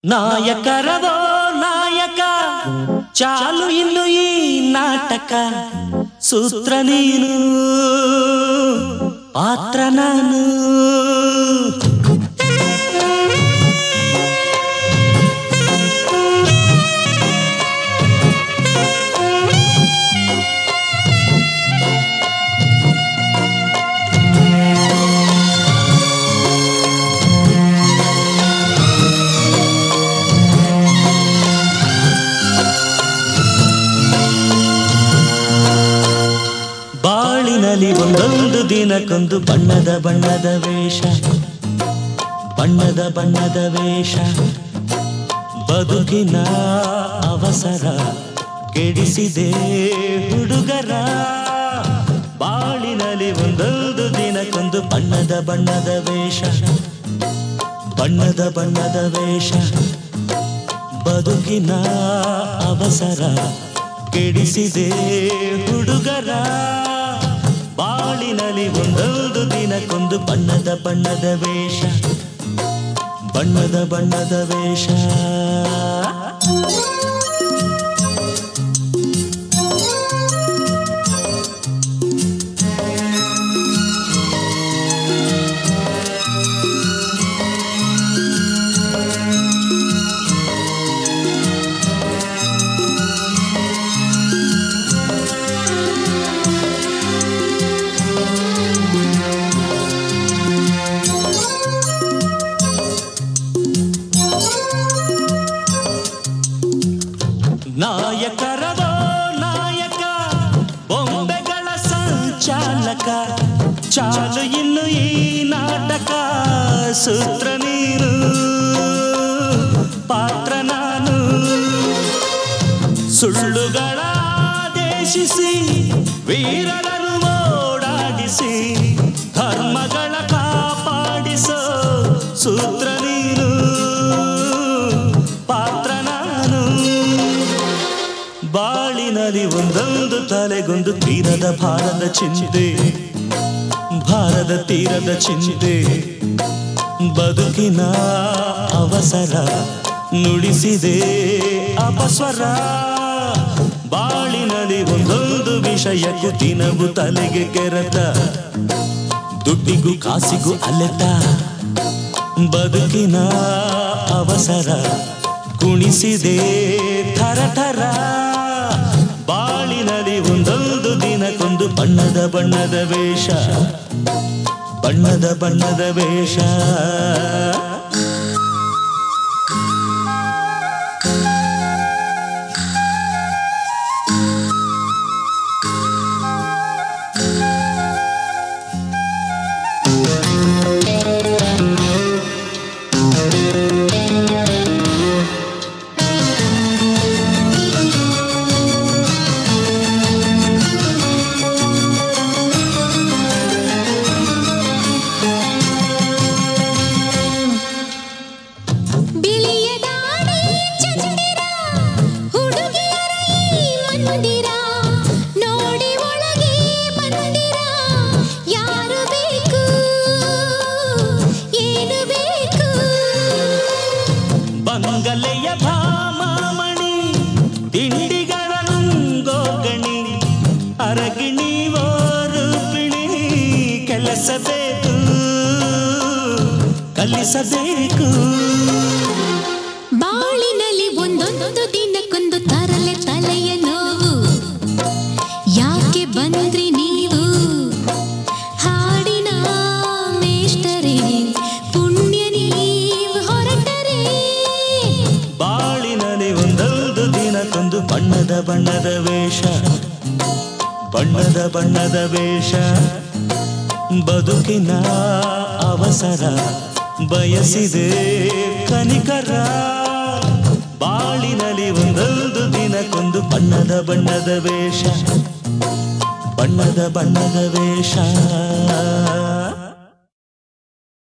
ನಾಯಕರವೋ ನಾಯಕ ಚಾಲು ಇನ್ನು ಈ ನಾಟಕ ಸೂತ್ರ ನೀನು ಪಾತ್ರ ನಾನು ಬಾಳಿನಲ್ಲಿ ಒಂದೊಂದು ದಿನಕ್ಕೊಂದು ಬಣ್ಣದ ಬಣ್ಣದ ವೇಷ ಬಣ್ಣದ ಬಣ್ಣದ ವೇಷ ಬದುಕಿನ ಅವಸರ ಕೆಡಿಸಿದೆ ಹುಡುಗರ ಬಾಳಿನಲ್ಲಿ ಒಂದೊಂದು ದಿನಕ್ಕೊಂದು ಬಣ್ಣದ ಬಣ್ಣದ ವೇಷ ಬಣ್ಣದ ಬಣ್ಣದ ವೇಷ ಬದುಕಿನ ಅವಸರ ಕೆಡಿಸಿದೆ ಹುಡುಗರ ಬಾಳಿನಲ್ಲಿ ಒಂದೊಂದು ದಿನಕ್ಕೊಂದು ಬಣ್ಣದ ಬಣ್ಣದ ವೇಷ ಬಣ್ಣದ ಬಣ್ಣದ ವೇಷ ನಾಯಕರವೋ ನಾಯಕ ಬೊಂಬೆಗಳ ಸಂಚಾಲಕ ಚಾಲು ಇನ್ನು ಈ ನಾಟಕ ಸೂತ್ರ ನೀನು ಪಾತ್ರ ನಾನು ಸುಳ್ಳುಗಳ ದೇಶಿಸಿ ವೀರರನ್ನು ಓಡಾಡಿಸಿ ಧರ್ಮಗಳ ಕಾಪಾಡಿಸೋ ಸೂತ್ರ ನೀನು ಪಾತ್ರ ನಾನು ಬಾಳಿನಲ್ಲಿ ಒಂದೊಂದು ತಲೆಗೊಂದು ತೀರದ ಭಾರದ ಚಿಂತೆ ಭಾರದ ತೀರದ ಚಿಂತೆ ಬದುಕಿನ ಅವಸರ ನುಡಿಸಿದೆ ಅಪಸ್ವರ ಬಾಳಿನಲ್ಲಿ ಒಂದೊಂದು ವಿಷಯಕ್ಕೂ ದಿನವೂ ತಲೆಗೆ ಕೆರೆತ ದುಡ್ಡಿಗೂ ಕಾಸಿಗೂ ಅಲೆತ ಬದುಕಿನ ಅವಸರ ಕುಣಿಸಿದೆ ಥರ ಥರ ಬಾಳಿನಲ್ಲಿ ಒಂದೊಂದು ದಿನಕ್ಕೊಂದು ಬಣ್ಣದ ಬಣ್ಣದ ವೇಷ ಬಣ್ಣದ ಬಣ್ಣದ ವೇಷ ಬಂಗಲೆಯ ಭಾಮಾಮಣಿ ತಿಂಡಿಗಳ ನುಂಗೋಗಣಿ ಅರಗಿಣಿ ಓರುಪಿಣಿ ಕೆಲಸಬೇಕು ಕಲಿಸಬೇಕು ಬಾಳಿನಲ್ಲಿ ಒಂದೊಂದು ದಿನಕ್ಕೊಂದು ತರಲೆ ತಲೆಯ ನೋವು ಯಾಕೆ ಬಂದ್ರಿ ನೀವು ಹಾಡಿನ ಮೇಷ್ಟರೇ ಪುಣ್ಯ ನೀವು ಹೊರಟರೆ ಬಾಳಿನಲ್ಲಿ ಒಂದೊಂದು ದಿನಕ್ಕೊಂದು ಬಣ್ಣದ ಬಣ್ಣದ ವೇಷ ಬಣ್ಣದ ಬಣ್ಣದ ವೇಷ ಬದುಕಿನ ಅವಸರ ಬಯಸಿದೆ ಕನಿಕರ ಬಾಳಿನಲ್ಲಿ ಒಂದೊಂದು ದಿನಕ್ಕೊಂದು ಬಣ್ಣದ ಬಣ್ಣದ ವೇಷ ಬಣ್ಣದ ಬಣ್ಣದ ವೇಷ